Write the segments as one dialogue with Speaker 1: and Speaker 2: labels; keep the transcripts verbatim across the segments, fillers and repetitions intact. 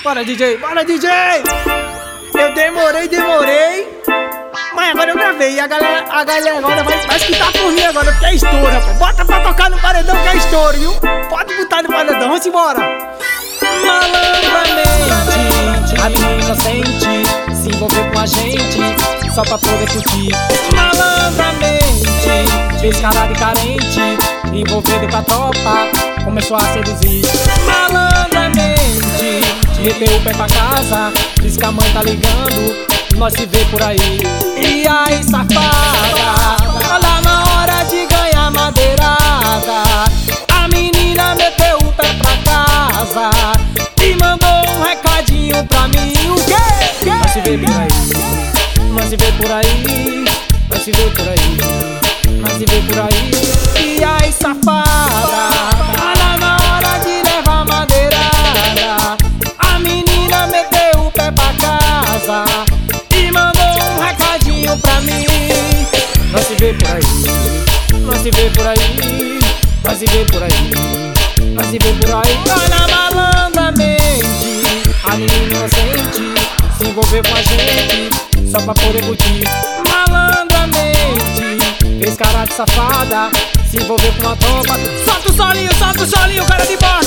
Speaker 1: Bora, D J, bora, D J! Eu demorei, demorei, mas agora eu gravei. E a galera, a galera agora vai, vai escutar por mim agora, porque é estouro, rapaz. Bota pra tocar no paredão que é estouro, viu? Pode botar no paredão, vamos embora.
Speaker 2: Malandramente, a menina inocente se envolveu com a gente só pra poder curtir. Malandramente, descarada e carente, envolvido com a tropa, começou a seduzir. Malandramente, meteu o pé pra casa, diz que a mãe tá ligando, nós se vê por aí. E aí, safada, olha na hora de ganhar madeirada, a menina meteu o pé pra casa e mandou um recadinho pra mim. O quê? Nós se vê por aí, nós se vê por aí, nós se vê por aí, nós se vê por aí. E aí, safada, olha na hora de levar madeirada, a menina meteu o pé pra casa e mandou um recadinho pra mim. Nós se vê por aí, nós se vê por aí, nós se vê por aí, nós se vê por aí. Olha malandramente, a menina inocente se envolveu com a gente só pra poder curtir. Malandramente, fez cara de safada, se envolveu com a tropa. Solta o solinho, solta o solinho, cara de baixo.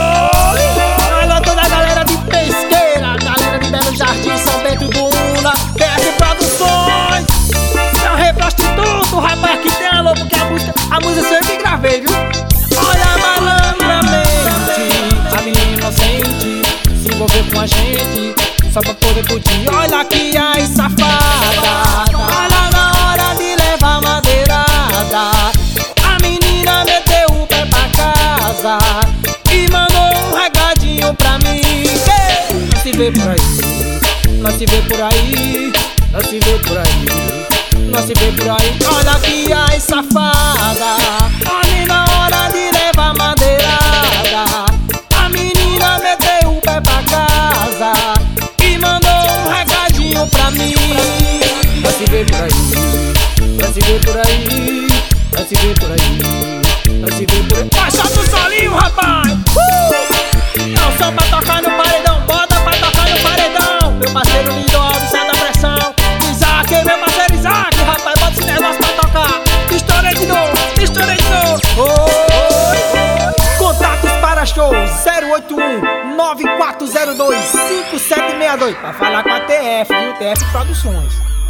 Speaker 1: Alô, toda a galera de Pesqueira, galera de Belo Jardim, São Bento do Una, D F Produções. São rei prostituto, rapaz, aqui tem alô, porque a música, a música eu que gravei, viu?
Speaker 2: Olha malandramente, a menina inocente se envolveu com a gente só pra poder curtir. Olha aqui aí, safada, olha na hora de levar madeirada, a menina meteu o pé pra casa e mandou um recadinho pra mim. Nós se vê por aí, nós se vê por aí, nós se vê por aí, nós se vê por aí. Olha aqui aí, safada, olha na hora de levar madeirada, a menina meteu o pé pra casa e mandou um recadinho pra mim. Nós se vê por aí, nós se vê por aí, nós se vê por aí, nós se vê por aí.
Speaker 1: Vai, solta o solinho, rapaz! Uh! Não só pra tocar no paredão, bota pra tocar no paredão. Meu parceiro lindo, Alves, sai da pressão. Isaac, meu parceiro Isaac, rapaz, bota esse negócio pra tocar. Estourei de novo, estourei de novo. Oi! Contatos para show zero oito um, nove quatro zero dois, cinco sete seis dois. Pra falar com a T F, viu? T F Produções.